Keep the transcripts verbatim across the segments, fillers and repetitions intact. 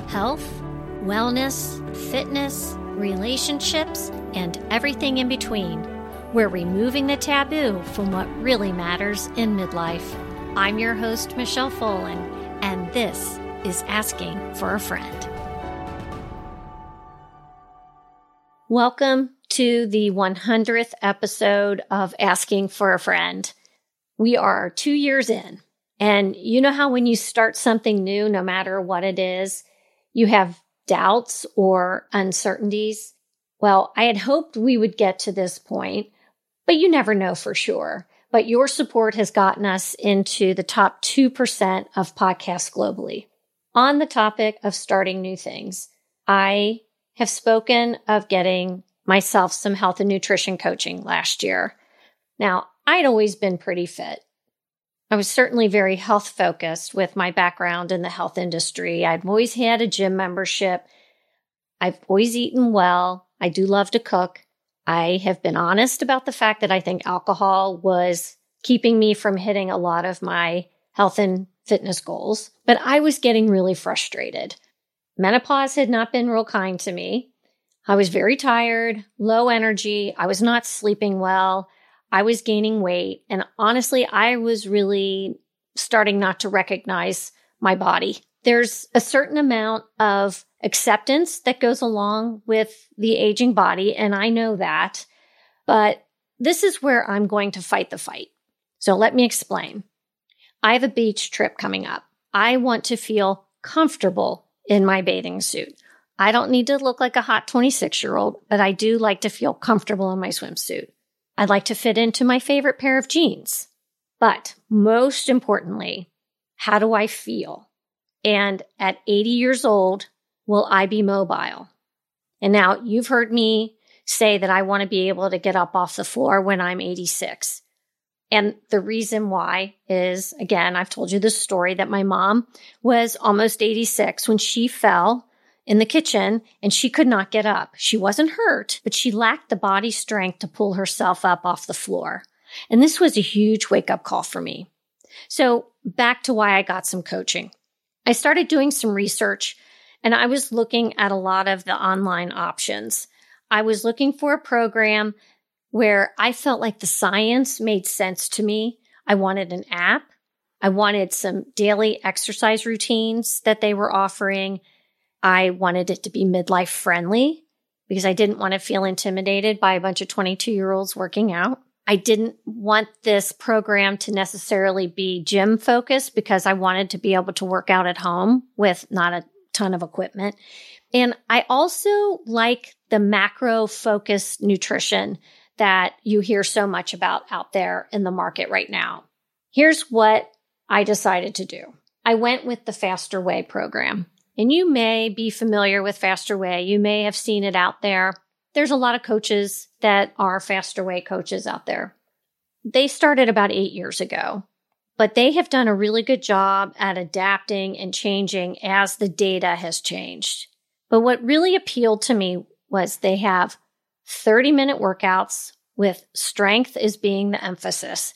health, wellness, fitness, relationships, and everything in between. We're removing the taboo from what really matters in midlife. I'm your host, Michelle Folan, and this is Asking for a Friend. Welcome to the one hundredth episode of Asking for a Friend. We are two years in, and you know how when you start something new, no matter what it is, you have doubts or uncertainties? Well, I had hoped we would get to this point, but you never know for sure. But your support has gotten us into the top two percent of podcasts globally. On the topic of starting new things, I have spoken of getting myself some health and nutrition coaching last year. Now, I'd always been pretty fit. I was certainly very health focused with my background in the health industry. I've always had a gym membership. I've always eaten well. I do love to cook. I have been honest about the fact that I think alcohol was keeping me from hitting a lot of my health and fitness goals, but I was getting really frustrated. Menopause had not been real kind to me. I was very tired, low energy. I was not sleeping well. I was gaining weight. And honestly, I was really starting not to recognize my body. There's a certain amount of acceptance that goes along with the aging body, and I know that. But this is where I'm going to fight the fight. So let me explain. I have a beach trip coming up. I want to feel comfortable in my bathing suit. I don't need to look like a hot twenty-six-year-old, but I do like to feel comfortable in my swimsuit. I'd like to fit into my favorite pair of jeans. But most importantly, how do I feel? And at eighty years old, will I be mobile? And now you've heard me say that I want to be able to get up off the floor when I'm eighty-six. And the reason why is, again, I've told you this story that my mom was almost eighty-six when she fell in the kitchen and she could not get up. She wasn't hurt, but she lacked the body strength to pull herself up off the floor. And this was a huge wake-up call for me. So back to why I got some coaching. I started doing some research and I was looking at a lot of the online options. I was looking for a program where I felt like the science made sense to me. I wanted an app. I wanted some daily exercise routines that they were offering. I wanted it to be midlife friendly because I didn't want to feel intimidated by a bunch of twenty-two-year-olds working out. I didn't want this program to necessarily be gym focused because I wanted to be able to work out at home with not a ton of equipment. And I also like the macro focused nutrition that you hear so much about out there in the market right now. Here's what I decided to do. I went with the Faster Way program. And you may be familiar with Faster Way. You may have seen it out there. There's a lot of coaches that are Faster Way coaches out there. They started about eight years ago, but they have done a really good job at adapting and changing as the data has changed. But what really appealed to me was they have thirty-minute workouts with strength as being the emphasis.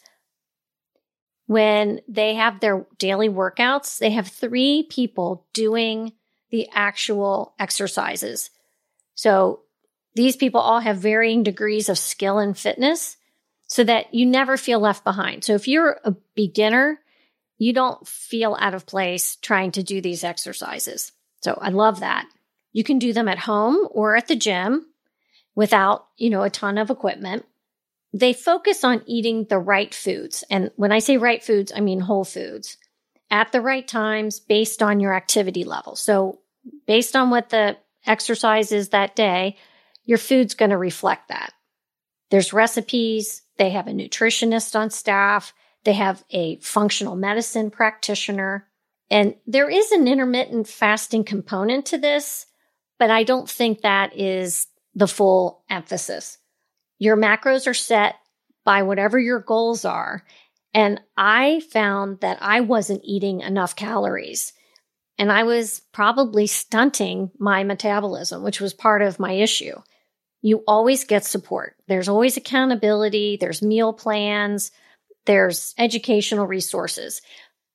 When they have their daily workouts, they have three people doing the actual exercises. So these people all have varying degrees of skill and fitness so that you never feel left behind. So if you're a beginner, you don't feel out of place trying to do these exercises. So I love that. You can do them at home or at the gym without, you know, a ton of equipment. They focus on eating the right foods. And when I say right foods, I mean whole foods at the right times based on your activity level. So based on what the exercise is that day, your food's going to reflect that. There's recipes. They have a nutritionist on staff. They have a functional medicine practitioner. And there is an intermittent fasting component to this, but I don't think that is the full emphasis. Your macros are set by whatever your goals are. And I found that I wasn't eating enough calories. And I was probably stunting my metabolism, which was part of my issue. You always get support. There's always accountability. There's meal plans. There's educational resources.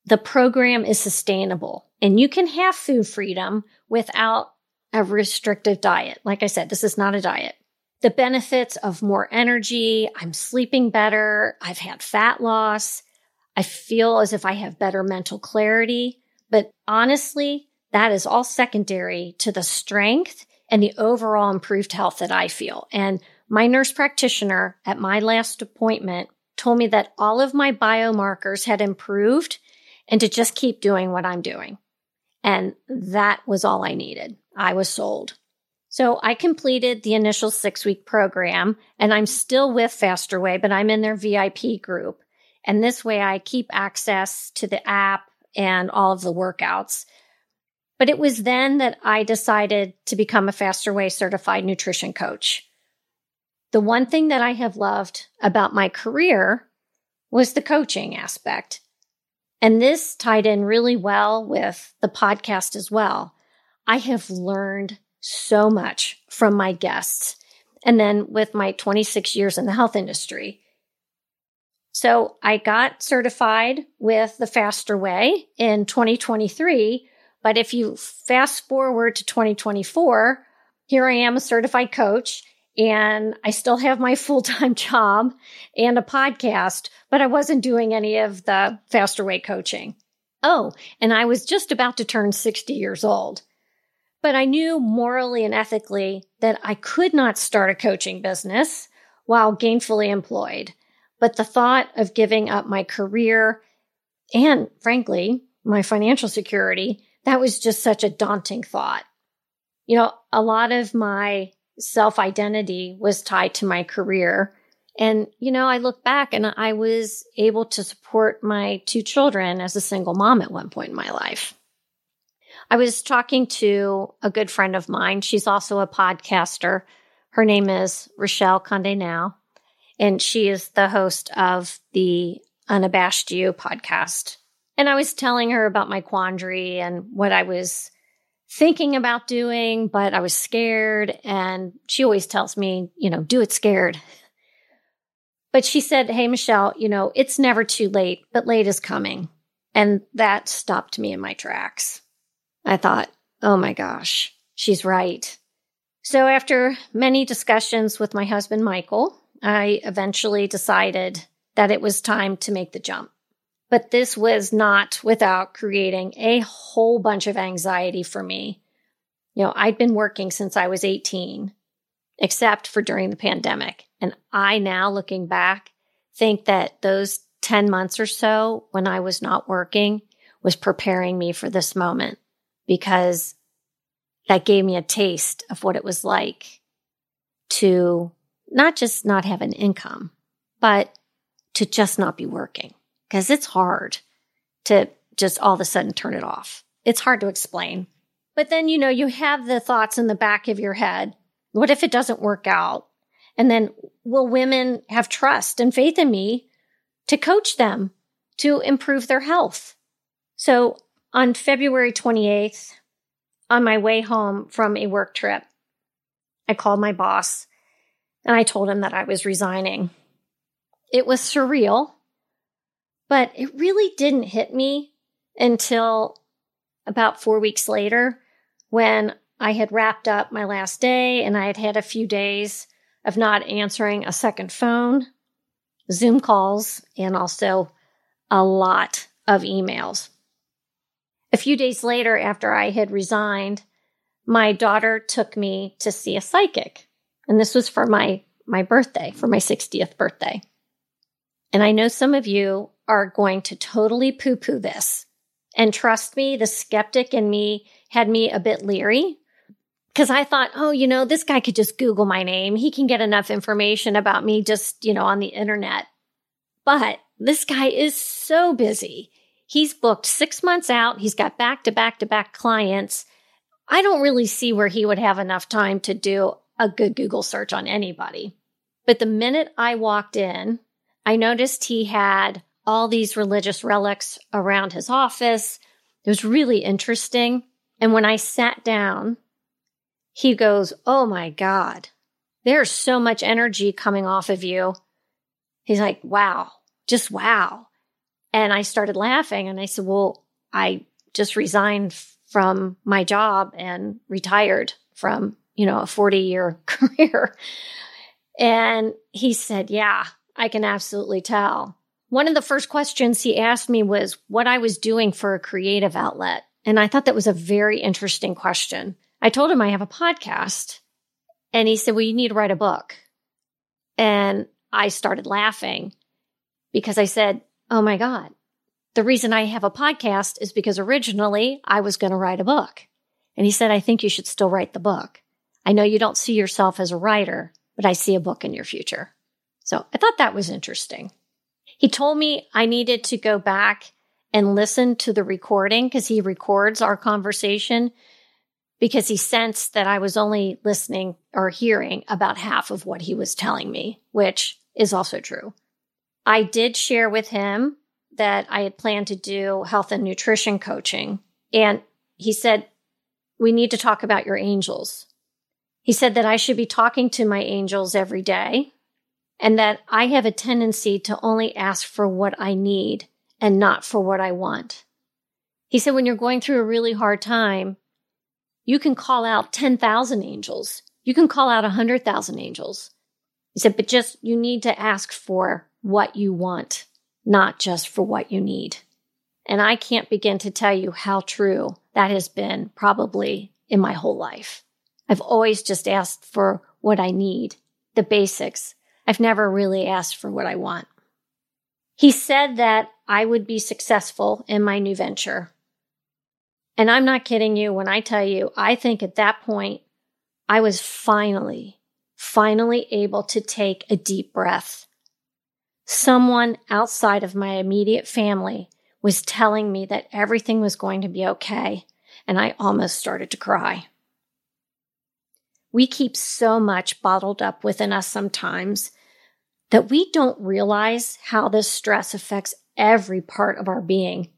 the program is sustainable and you can have food freedom without a restrictive diet. Like I said, this is not a diet. The benefits of more energy, I'm sleeping better, I've had fat loss, I feel as if I have better mental clarity. But honestly, that is all secondary to the strength and the overall improved health that I feel. And my nurse practitioner at my last appointment told me that all of my biomarkers had improved and to just keep doing what I'm doing. And that was all I needed. I was sold. So I completed the initial six-week program, and I'm still with Faster Way, but I'm in their V I P group. And this way I keep access to the app and all of the workouts. But it was then that I decided to become a Faster Way certified nutrition coach. The one thing that I have loved about my career was the coaching aspect. And this tied in really well with the podcast as well. I have learned so much from my guests, and then with my twenty-six years in the health industry. So I got certified with the Faster Way in twenty twenty-three, but if you fast forward to twenty twenty-four, here I am, a certified coach, and I still have my full-time job and a podcast, but I wasn't doing any of the Faster Way coaching. Oh, and I was just about to turn sixty years old. But I knew morally and ethically that I could not start a coaching business while gainfully employed. But the thought of giving up my career and, frankly, my financial security, that was just such a daunting thought. You know, a lot of my self-identity was tied to my career. And, you know, I look back and I was able to support my two children as a single mom at one point in my life. I was talking to a good friend of mine. She's also a podcaster. Her name is Rochelle Conde Now, and she is the host of the Unabashed You podcast. And I was telling her about my quandary and what I was thinking about doing, but I was scared. And she always tells me, you know, do it scared. But she said, hey, Michelle, you know, it's never too late, but late is coming. And that stopped me in my tracks. I thought, oh my gosh, she's right. So after many discussions with my husband, Michael, I eventually decided that it was time to make the jump. But this was not without creating a whole bunch of anxiety for me. You know, I'd been working since I was eighteen, except for during the pandemic. And I now, looking back, think that those ten months or so when I was not working was preparing me for this moment, because that gave me a taste of what it was like to not just not have an income, but to just not be working. Because it's hard to just all of a sudden turn it off. It's hard to explain. But then, you know, you have the thoughts in the back of your head. What if it doesn't work out? And then will women have trust and faith in me to coach them to improve their health? So on February twenty-eighth, on my way home from a work trip, I called my boss and I told him that I was resigning. It was surreal, but it really didn't hit me until about four weeks later when I had wrapped up my last day and I had had a few days of not answering a second phone, Zoom calls, and also a lot of emails. A few days later, after I had resigned, my daughter took me to see a psychic. And this was for my, my birthday, for my sixtieth birthday. And I know some of you are going to totally poo-poo this. And trust me, the skeptic in me had me a bit leery because I thought, oh, you know, this guy could just Google my name. He can get enough information about me just, you know, on the internet. But this guy is so busy. He's booked six months out. He's got back-to-back-to-back clients. I don't really see where he would have enough time to do a good Google search on anybody. But the minute I walked in, I noticed he had all these religious relics around his office. It was really interesting. And when I sat down, he goes, oh my God, there's so much energy coming off of you. He's like, wow, just wow. And I started laughing and I said, well, I just resigned from my job and retired from, you know, a forty year career. And he said, yeah, I can absolutely tell. One of the first questions he asked me was what I was doing for a creative outlet. And I thought that was a very interesting question. I told him I have a podcast. And he said, well, you need to write a book. And I started laughing because I said, oh my God, the reason I have a podcast is because originally I was going to write a book. And he said, I think you should still write the book. I know you don't see yourself as a writer, but I see a book in your future. So I thought that was interesting. He told me I needed to go back and listen to the recording because he records our conversation because he sensed that I was only listening or hearing about half of what he was telling me, which is also true. I did share with him that I had planned to do health and nutrition coaching. And he said, we need to talk about your angels. He said that I should be talking to my angels every day and that I have a tendency to only ask for what I need and not for what I want. He said, when you're going through a really hard time, you can call out ten thousand angels. You can call out one hundred thousand angels. He said, but just you need to ask for what you want, not just for what you need. And I can't begin to tell you how true that has been probably in my whole life. I've always just asked for what I need, the basics. I've never really asked for what I want. He said that I would be successful in my new venture. And I'm not kidding you when I tell you, I think at that point, I was finally, finally able to take a deep breath. Someone outside of my immediate family was telling me that everything was going to be okay, and I almost started to cry. We keep so much bottled up within us sometimes that we don't realize how this stress affects every part of our being.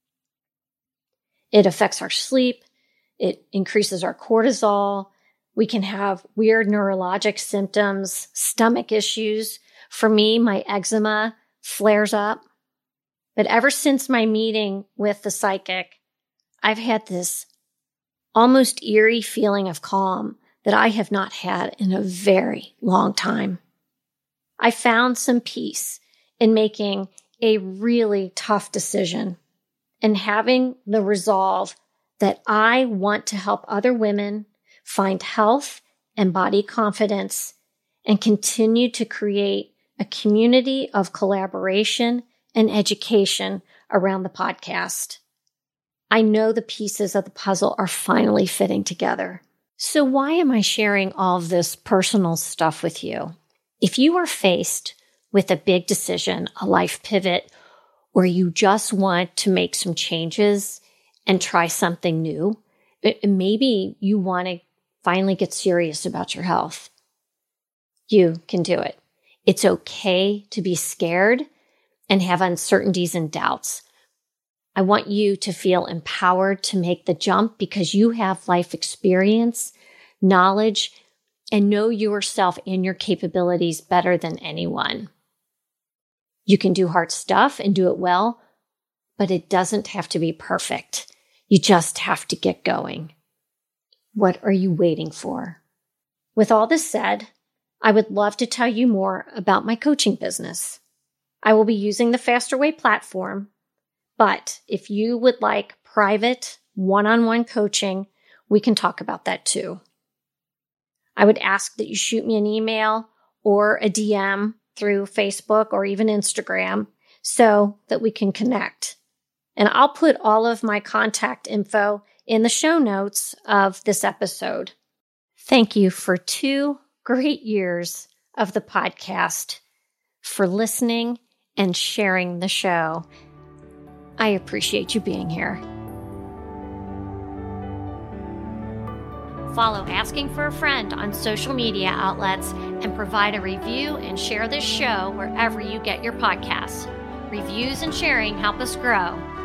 It affects our sleep. It increases our cortisol. We can have weird neurologic symptoms, stomach issues. For me, my eczema flares up. But ever since my meeting with the psychic, I've had this almost eerie feeling of calm that I have not had in a very long time. I found some peace in making a really tough decision and having the resolve that I want to help other women find health and body confidence and continue to create a community of collaboration and education around the podcast. I know the pieces of the puzzle are finally fitting together. So why am I sharing all of this personal stuff with you? If you are faced with a big decision, a life pivot, or you just want to make some changes and try something new, maybe you want to finally get serious about your health, you can do it. It's okay to be scared and have uncertainties and doubts. I want you to feel empowered to make the jump because you have life experience, knowledge, and know yourself and your capabilities better than anyone. You can do hard stuff and do it well, but it doesn't have to be perfect. You just have to get going. What are you waiting for? With all this said, I would love to tell you more about my coaching business. I will be using the Faster Way platform, but if you would like private one-on-one coaching, we can talk about that too. I would ask that you shoot me an email or a D M through Facebook or even Instagram so that we can connect. And I'll put all of my contact info in the show notes of this episode. Thank you for two great years of the podcast, for listening and sharing the show. I appreciate you being here. Follow Asking for a Friend on social media outlets and provide a review and share this show wherever you get your podcasts. Reviews and sharing help us grow.